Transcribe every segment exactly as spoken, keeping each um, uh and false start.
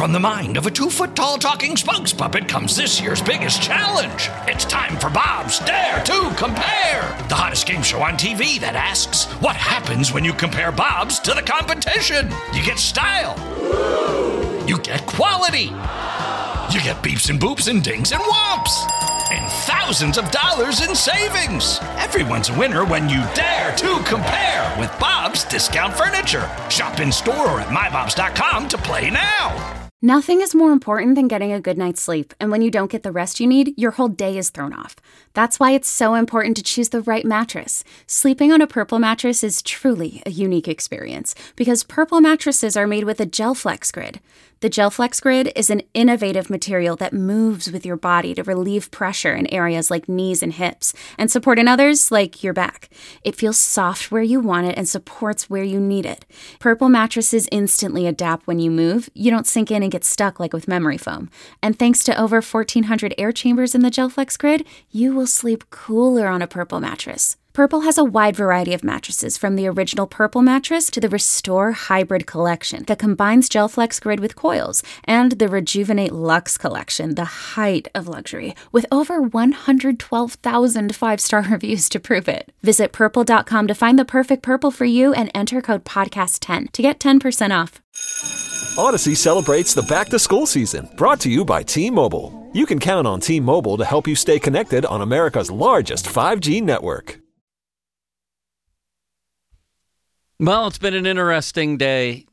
From the mind of a two-foot-tall talking spokes puppet comes this year's biggest challenge. It's time for Bob's Dare to Compare, the hottest game show on T V that asks, what happens when you compare Bobs to the competition? You get style. You get quality. You get beeps and boops and dings and whomps. And thousands of dollars in savings. Everyone's a winner when you dare to compare with Bob's Discount Furniture. Shop in store or at my bobs dot com to play now. Nothing is more important than getting a good night's sleep, and when you don't get the rest you need, your whole day is thrown off. That's why it's so important to choose the right mattress. Sleeping on a Purple mattress is truly a unique experience, because Purple mattresses are made with a GelFlex Grid. The GelFlex Grid is an innovative material that moves with your body to relieve pressure in areas like knees and hips, and support in others like your back. It feels soft where you want it and supports where you need it. Purple mattresses instantly adapt when you move. You don't sink in and get stuck like with memory foam. And thanks to over fourteen hundred air chambers in the GelFlex Grid, you will sleep cooler on a Purple mattress. Purple has a wide variety of mattresses, from the original Purple mattress to the Restore Hybrid collection that combines GelFlex Grid with coils, and the Rejuvenate Luxe collection, the height of luxury, with over one hundred twelve thousand five-star reviews to prove it. Visit purple dot com to find the perfect Purple for you and enter code podcast ten to get ten percent off. Odyssey celebrates the back-to-school season, brought to you by T-Mobile. You can count on T-Mobile to help you stay connected on America's largest five G network. Well, it's been an interesting day.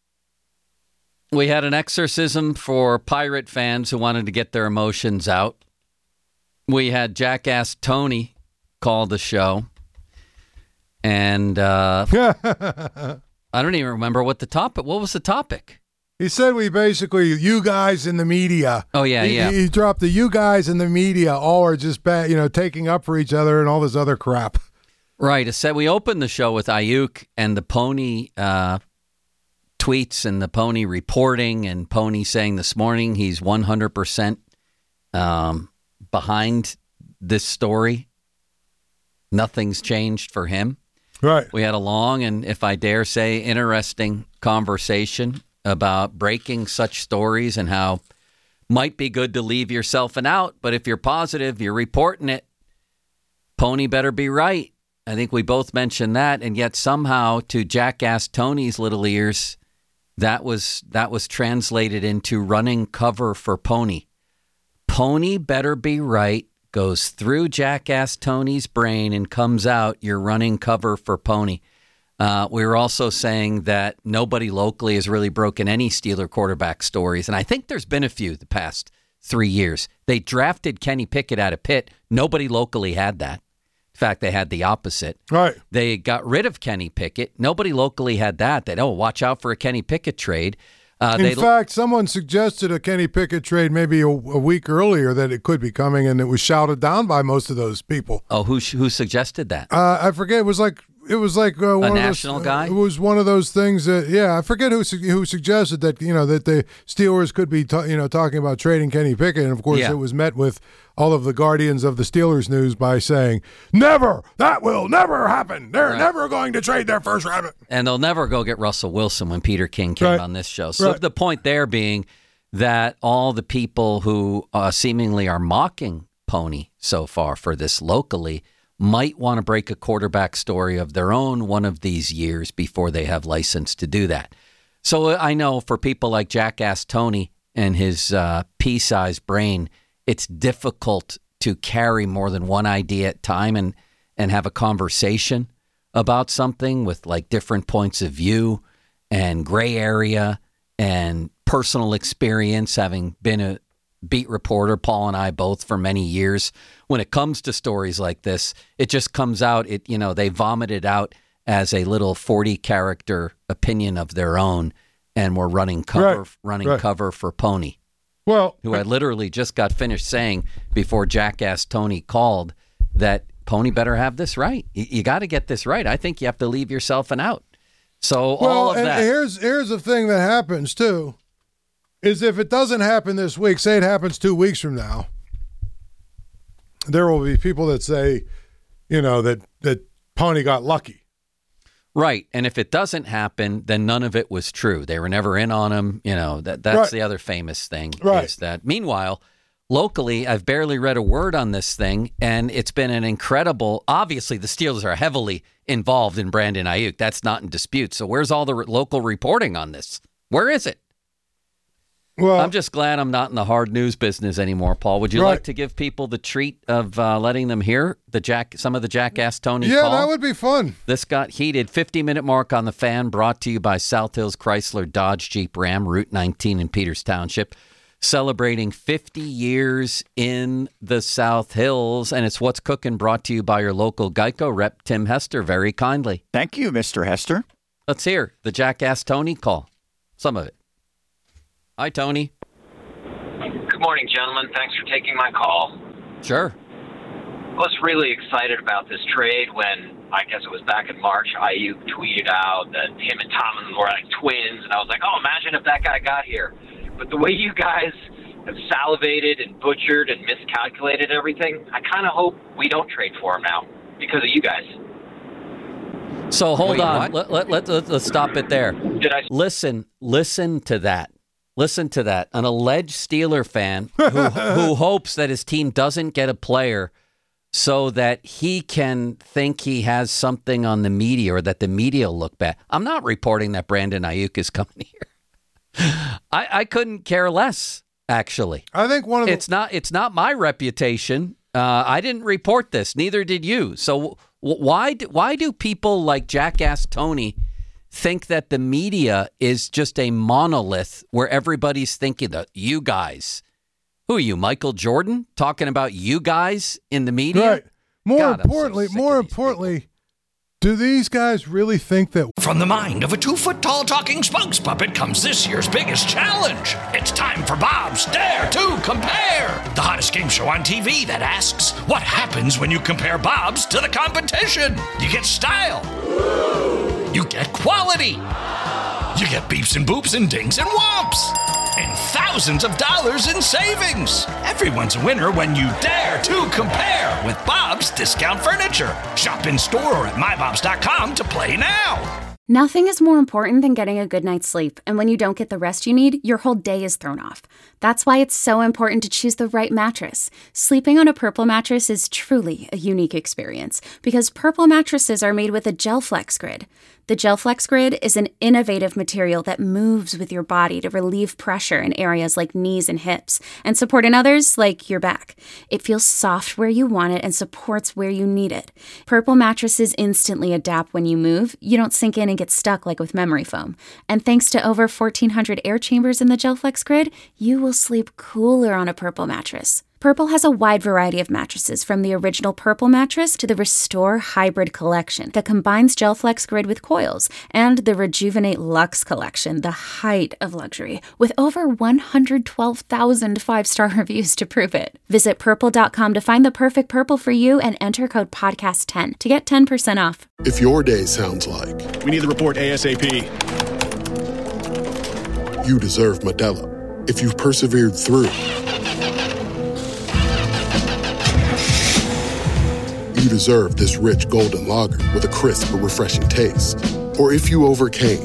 We had an exorcism for pirate fans who wanted to get their emotions out. We had Jackass Tony call the show. And uh, I don't even remember what the topic, what was the topic? He said we basically, you guys in the media. Oh, yeah, he, yeah. He dropped the you guys in the media all are just, bad, you know, taking up for each other and all this other crap. Right. It said we opened the show with Ayuk and the Pony uh, tweets and the Pony reporting, and Pony saying this morning he's one hundred percent um, behind this story. Nothing's changed for him. Right. We had a long and, if I dare say, interesting conversation about breaking such stories and how might be good to leave yourself an out, but if you're positive, you're reporting it. Pony better be right. I think we both mentioned that, and yet somehow to Jackass Tony's little ears, that was that was translated into running cover for Pony. Pony better be right goes through Jackass Tony's brain and comes out, you're running cover for Pony. Uh, we were also saying that nobody locally has really broken any Steeler quarterback stories, and I think there's been a few the past three years. They drafted Kenny Pickett out of Pitt. Nobody locally had that. In fact, they had the opposite. Right. They got rid of Kenny Pickett. Nobody locally had that. That, oh, watch out for a Kenny Pickett trade. Uh, In they, fact, someone suggested a Kenny Pickett trade maybe a, a week earlier that it could be coming, and it was shouted down by most of those people. Oh, who who suggested that? Uh, I forget. It was like it was like uh, one a of national those, guy. Uh, it was one of those things that yeah, I forget who su- who suggested that you know that the Steelers could be ta- you know talking about trading Kenny Pickett, and of course Yeah. it was met with all of the guardians of the Steelers news by saying, never, that will never happen. They're Right. never going to trade their first round. And they'll never go get Russell Wilson when Peter King came Right. on this show. So Right. the point there being that all the people who uh, seemingly are mocking Pony so far for this locally might want to break a quarterback story of their own one of these years before they have license to do that. So I know for people like Jackass Tony and his uh, pea-sized brain, it's difficult to carry more than one idea at a time and, and have a conversation about something with like different points of view and gray area and personal experience, having been a beat reporter, Paul and I both, for many years. When it comes to stories like this, it just comes out, it you know, they vomit it out as a little forty character opinion of their own, and we're running cover Right. running Right. cover for Pony. Well, Who I literally just got finished saying before Jackass Tony called that Pony better have this right. You, you got to get this right. I think you have to leave yourself an out. So well, all of and that. here's here's the thing that happens too, is if it doesn't happen this week, say it happens two weeks from now, there will be people that say, you know, that that Pony got lucky. Right. And if it doesn't happen, then none of it was true. They were never in on him. You know, that that's Right. the other famous thing Right. is that. Meanwhile, locally, I've barely read a word on this thing, and it's been an incredible. Obviously, the Steelers are heavily involved in Brandon Ayuk. That's not in dispute. So where's all the re- local reporting on this? Where is it? Well, I'm just glad I'm not in the hard news business anymore, Paul. Would you Right. like to give people the treat of uh, letting them hear the Jack, some of the Jackass Tony yeah, call? that would be fun. This got heated. fifty-minute mark on the Fan, brought to you by South Hills Chrysler Dodge Jeep Ram, Route nineteen in Peters Township, celebrating fifty years in the South Hills. And it's What's Cooking, brought to you by your local Geico rep, Tim Hester, very kindly. Thank you, Mister Hester. Let's hear the Jackass Tony call. Some of it. Hi, Tony. Good morning, gentlemen. Thanks for taking my call. Sure. I was really excited about this trade when, I guess it was back in March, Ayuk tweeted out that him and Tomlin were like twins, and I was like, oh, imagine if that guy got here. But the way you guys have salivated and butchered and miscalculated everything, I kind of hope we don't trade for him now because of you guys. So hold Wait, on. what? Let, let, let, let, let's stop it there. Did I? Listen, listen to that. Listen to that. An alleged Steeler fan who, who hopes that his team doesn't get a player so that he can think he has something on the media or that the media will look bad. I'm not reporting that Brandon Ayuk is coming here. I, I couldn't care less, actually. I think one of the, It's not it's not my reputation. Uh, I didn't report this. Neither did you. So w- why do, why do people like Jackass Tony think that the media is just a monolith where everybody's thinking that you guys? Who are you, Michael Jordan, talking about you guys in the media? right. More God, I'm so importantly, sick more of these importantly, do these guys really think that? From the mind of a two-foot-tall talking spokes puppet comes this year's biggest challenge. It's time for Bob's Dare to Compare, the hottest game show on T V that asks, what happens when you compare Bob's to the competition? You get style. You get quality. You get beeps and boops and dings and whomps. And thousands of dollars in savings. Everyone's a winner when you dare to compare with Bob's Discount Furniture. Shop in store or at my bobs dot com to play now. Nothing is more important than getting a good night's sleep, and when you don't get the rest you need, your whole day is thrown off. That's why it's so important to choose the right mattress. Sleeping on a Purple mattress is truly a unique experience because Purple mattresses are made with a GelFlex Grid. The GelFlex Grid is an innovative material that moves with your body to relieve pressure in areas like knees and hips and support in others like your back. It feels soft where you want it and supports where you need it. Purple mattresses instantly adapt when you move. You don't sink in and get stuck like with memory foam. And thanks to over fourteen hundred air chambers in the GelFlex Grid, you will sleep cooler on a Purple mattress. Purple has a wide variety of mattresses, from the original Purple mattress to the Restore Hybrid collection that combines GelFlex Grid with coils, and the Rejuvenate Luxe collection, the height of luxury, with over one hundred twelve thousand five-star reviews to prove it. Visit purple dot com to find the perfect Purple for you and enter code podcast ten to get ten percent off. If your day sounds like We need the report ASAP. you deserve Modelo. If you've persevered through, you deserve this rich golden lager with a crisp but refreshing taste. Or if you overcame,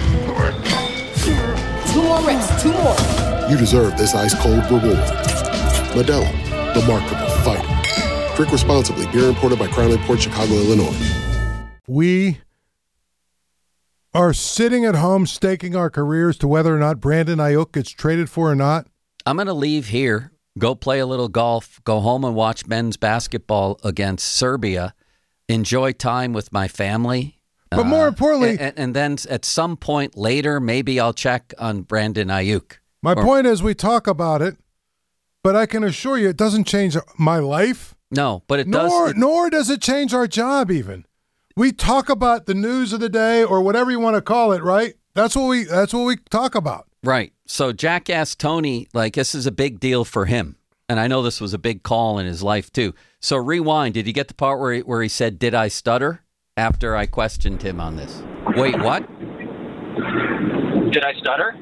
Two more reps, two more. you deserve this ice-cold reward. Modelo, the mark of a fighter. Drink responsibly. Beer imported by Crown Port Chicago, Illinois. We are sitting at home staking our careers to whether or not Brandon Ayuk gets traded for or not. I'm going to leave here, go play a little golf, go home and watch men's basketball against Serbia, enjoy time with my family. But more importantly, and, and then at some point later, maybe I'll check on Brandon Ayuk. my Or- point is we talk about it, but I can assure you it doesn't change my life, No, but it nor, does. it- nor does it change our job even. We talk about the news of the day or whatever you want to call it, right? That's what we that's what we talk about. Right. So Jackass Tony, like, this is a big deal for him. And I know this was a big call in his life, too. So rewind. Did you get the part where he, where he said, did I stutter? After I questioned him on this. Wait, what? Did I stutter?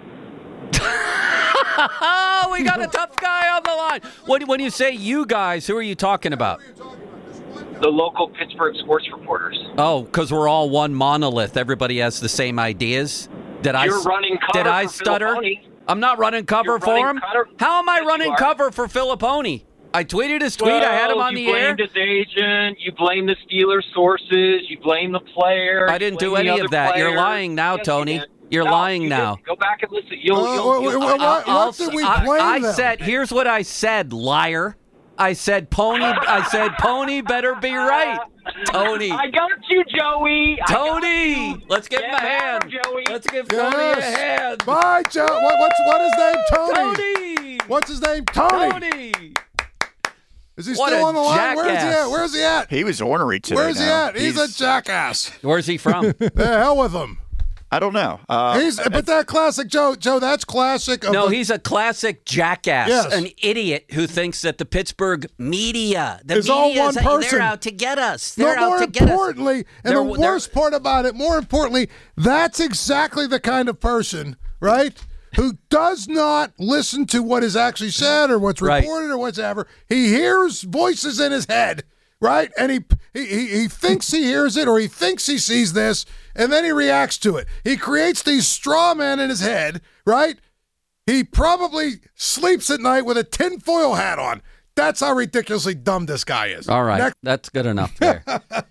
Oh, we got a tough guy on the line. When, when you say you guys, who are you talking about? the local Pittsburgh sports reporters. Oh, because we're all one monolith. Everybody has the same ideas. Did I? You're running cover Did I for stutter? Filippone. I'm not running cover You're for running him. cover- How am I Yes, running you are. cover for Filippone? I tweeted his tweet. Well, I had him on the you air. blamed his agent. You blame the Steelers sources. You blame the player. I you didn't blame do the any other of that. You're players. lying now, Yes, Tony. You did. You're No, lying you now. didn't. Go back and listen. You'll. Uh, you'll, what- you'll what- what- I'll- what did we I, blame I them? said, here's what I said, liar. I said, Pony. I said, Pony better be right. Tony. I got you, Joey. I got Tony. you. Let's give him Get a hand. better, Joey. Let's give Tony a Yes. hand. Bye, Joe. What, what's what his name? Tony. Tony. What's his name? Tony. Tony. Is he What still a on the line? Where's he jackass. at? Where's he at? He was ornery today. Where's he now. at? He's, a jackass. Where's he from? The hell with him. I don't know. Uh, He's but that classic Joe. Joe, that's classic. Of No, the, he's a classic jackass, Yes. an idiot who thinks that the Pittsburgh media, the It's media, all one is, person. they're out to get us. No, They're out more to get us. importantly, and They're- the they're- worst part about it, more importantly, that's exactly the kind of person, right, who does not listen to what is actually said or what's Right. reported or whatever. He hears voices in his head, right, and he, he he he thinks he hears it or he thinks he sees this, and then he reacts to it. He creates these straw men in his head, right? He probably sleeps at night with a tinfoil hat on. That's how ridiculously dumb this guy is. All right, Next- that's good enough there.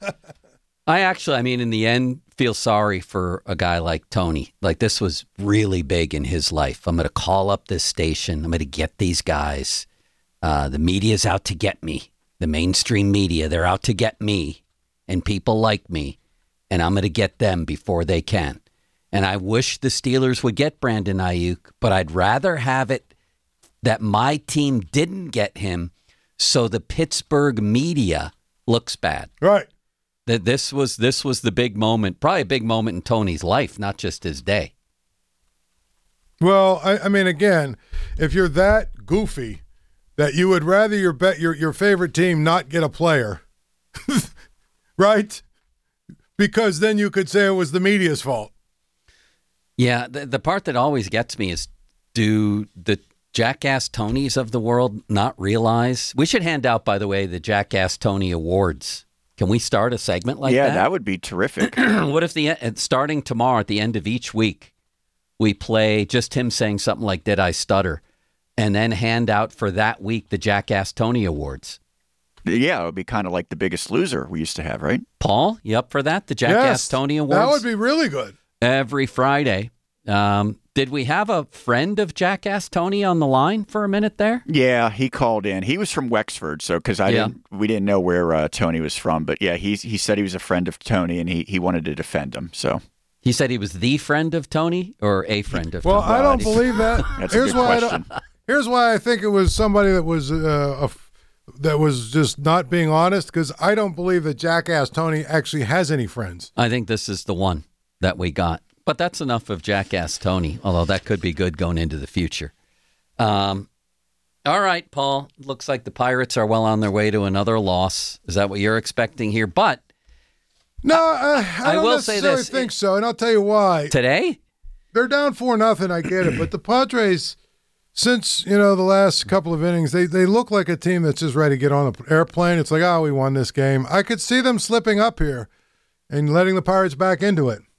I actually, I mean, in the end, feel sorry for a guy like Tony. Like, this was really big in his life. I'm going to call up this station. I'm going to get these guys. Uh, the media's out to get me. The mainstream media, they're out to get me and people like me. And I'm going to get them before they can. And I wish the Steelers would get Brandon Ayuk, but I'd rather have it that my team didn't get him so the Pittsburgh media looks bad. Right. That this was this was the big moment, probably a big moment in Tony's life, not just his day. Well, I, I mean, again, if you're that goofy that you would rather your bet your your favorite team not get a player, right? Because then you could say it was the media's fault. Yeah, the, the part that always gets me is, do the Jackass Tonys of the world not realize? We should hand out, by the way, the Jackass Tony Awards. Can we start a segment like yeah, that? that would be terrific. What if the uh, starting tomorrow at the end of each week, we play just him saying something like, "Did I stutter?" and then hand out for that week the Jackass Tony Awards. Yeah, it would be kind of like The Biggest Loser we used to have, right? Paul, you up for that? The Jackass Yes, Tony Awards? That would be really good. Every Friday. Um, did we have a friend of Jackass Tony on the line for a minute there? Yeah, he called in. He was from Wexford, so because I Yeah. didn't, we didn't know where uh, Tony was from, but yeah, he he said he was a friend of Tony and he he wanted to defend him. So He said he was the friend of Tony or a friend of Well, Tony? I don't believe that. That's a here's good why I question. don't, here's why I think it was somebody that was uh, a f that was just not being honest, because I don't believe that Jackass Tony actually has any friends. I think this is the one that we got. But that's enough of Jackass Tony, although that could be good going into the future. Um, all right, Paul. Looks like the Pirates are well on their way to another loss. Is that what you're expecting here? But No, uh, I, I don't will say necessarily this. think so, and I'll tell you why. today, They're down four nothing. I get it, but the Padres, since you know the last couple of innings, they they look like a team that's just ready to get on the airplane. It's like, oh, we won this game. I could see them slipping up here and letting the Pirates back into it.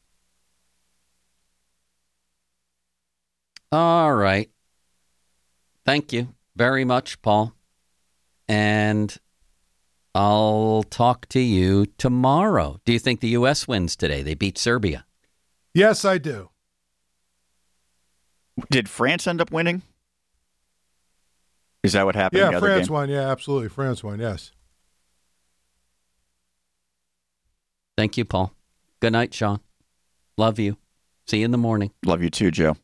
all right. Thank you very much, Paul. And I'll talk to you tomorrow. Do you think the U S wins today? They beat Serbia. Yes, I do. did France end up winning? Is that what happened? in Yeah, the other France game? won. Yeah, absolutely. France won, yes. Thank you, Paul. Good night, Sean. Love you. See you in the morning. Love you too, Joe.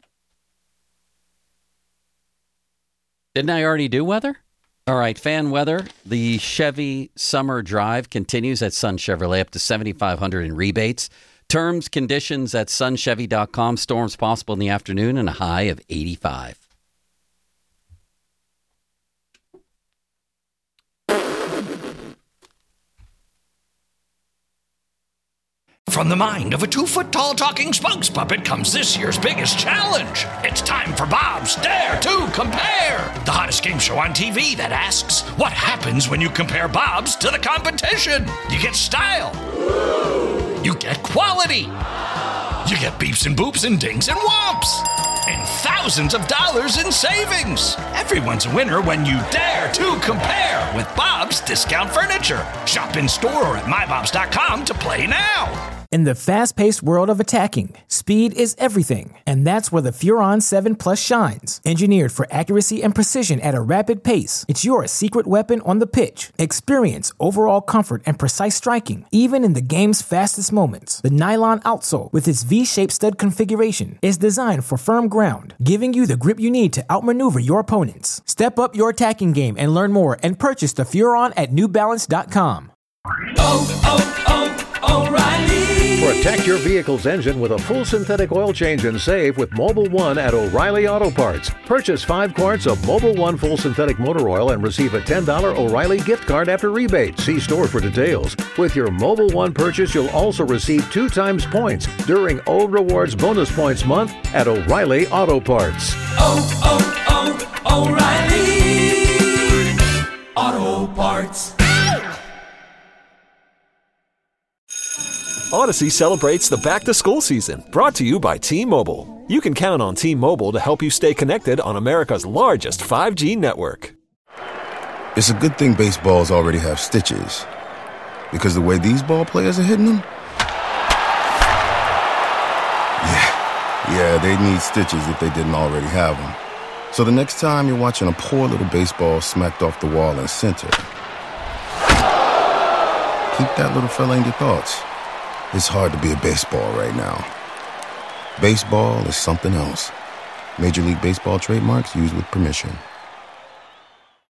Didn't I already do weather? All right, fan weather. The Chevy Summer Drive continues at Sun Chevrolet, up to seventy-five hundred dollars in rebates. Terms, conditions at sun chevy dot com. Storms possible in the afternoon and a high of eighty-five. From the mind of a two-foot-tall talking spokes puppet comes this year's biggest challenge. It's time for Bob's Dare to Compare, the hottest game show on T V that asks, what happens when you compare Bobs to the competition? You get style. You get quality. You get beeps and boops and dings and whomps. And thousands of dollars in savings. Everyone's a winner when you dare to compare with Bob's Discount Furniture. Shop in store or at my bobs dot com to play now. In the fast-paced world of attacking, speed is everything, and that's where the Furon seven Plus shines. Engineered for accuracy and precision at a rapid pace, it's your secret weapon on the pitch. Experience overall comfort and precise striking, even in the game's fastest moments. The nylon outsole, with its V-shaped stud configuration, is designed for firm ground, giving you the grip you need to outmaneuver your opponents. Step up your attacking game and learn more and purchase the Furon at new balance dot com. Oh, oh, oh, O'Reilly. Protect your vehicle's engine with a full synthetic oil change and save with Mobil one at O'Reilly Auto Parts. Purchase five quarts of Mobil one full synthetic motor oil and receive a ten dollars O'Reilly gift card after rebate. See store for details. With your Mobil one purchase, you'll also receive two times points during O Rewards Bonus Points Month at O'Reilly Auto Parts. Oh, oh, oh, O'Reilly Auto Parts. Odyssey celebrates the back-to-school season, brought to you by T-Mobile. You can count on T-Mobile to help you stay connected on America's largest five G network. It's a good thing baseballs already have stitches, because the way these ball players are hitting them, yeah, yeah, they need stitches if they didn't already have them. So the next time you're watching a poor little baseball smacked off the wall in center, keep that little fella in your thoughts. It's hard to be a baseball right now. Baseball is something else. Major League Baseball trademarks used with permission.